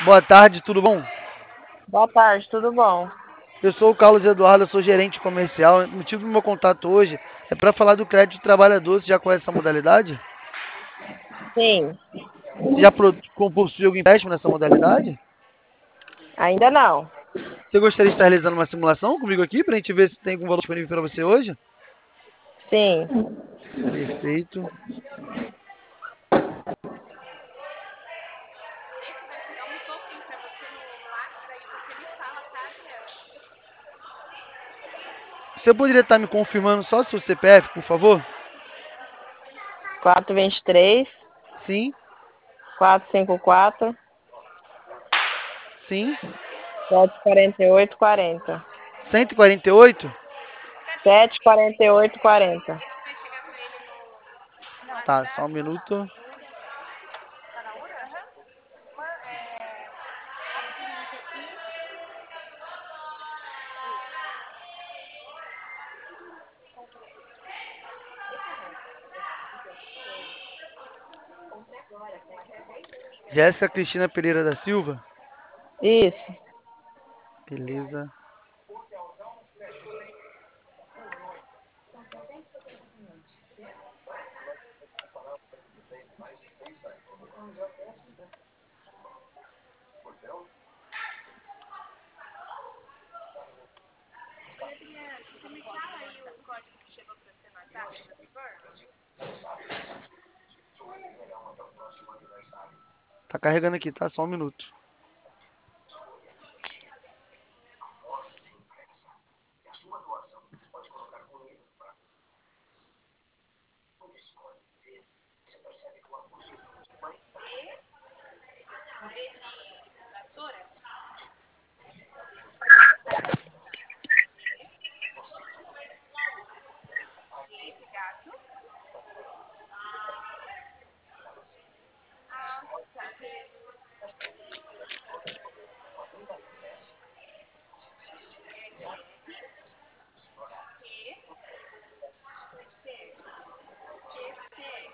Boa tarde, tudo bom? Boa tarde, tudo bom? Eu sou o Carlos Eduardo, eu sou gerente comercial. O motivo do meu contato hoje é para falar do crédito trabalhador. Você já conhece essa modalidade? Sim, Você já possui algum empréstimo nessa modalidade? ainda não. Você gostaria de estar realizando uma simulação comigo aqui para a gente ver se tem algum valor disponível para você hoje? Sim, Perfeito. Você poderia estar me confirmando só seu CPF, por favor? 423, Sim, 454, sim. 748, 40. 148? 748, 40. Tá, só um minuto. Jéssica Cristina Pereira da Silva? Isso. Beleza. Tá carregando aqui, tá? Só um minuto.